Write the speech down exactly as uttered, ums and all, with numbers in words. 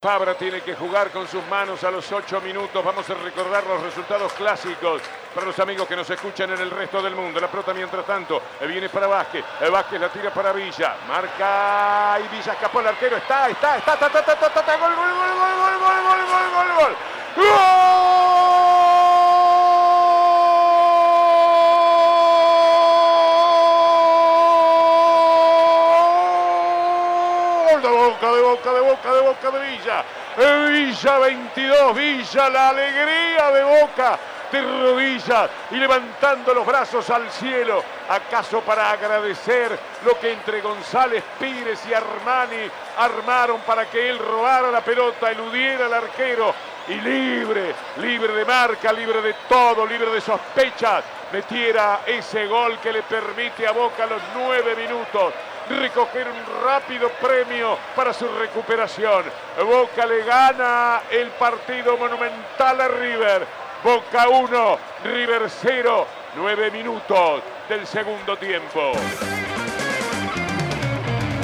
Fabra tiene que jugar con sus manos a los ocho minutos. Vamos a recordar los resultados clásicos para los amigos que nos escuchan en el resto del mundo. La pelota mientras tanto viene para Vázquez. Vázquez la tira para Villa. Marca y Villa escapó el arquero. Está, está, está, está, está, está, está, está. Gol, gol, gol, gol, gol, gol, gol, gol, gol, gol. ¡Gol! De Boca, de Boca, de Boca, de Boca, de Villa. Villa veintidós, Villa, la alegría de Boca, de rodillas y levantando los brazos al cielo, acaso para agradecer lo que entre González, Pires y Armani armaron para que él robara la pelota, eludiera al arquero y libre, libre de marca, libre de todo, libre de sospechas, metiera ese gol que le permite a Boca a los nueve minutos recoger un rápido premio para su recuperación. Boca le gana el partido monumental a River. Boca uno, River cero, nueve minutos del segundo tiempo.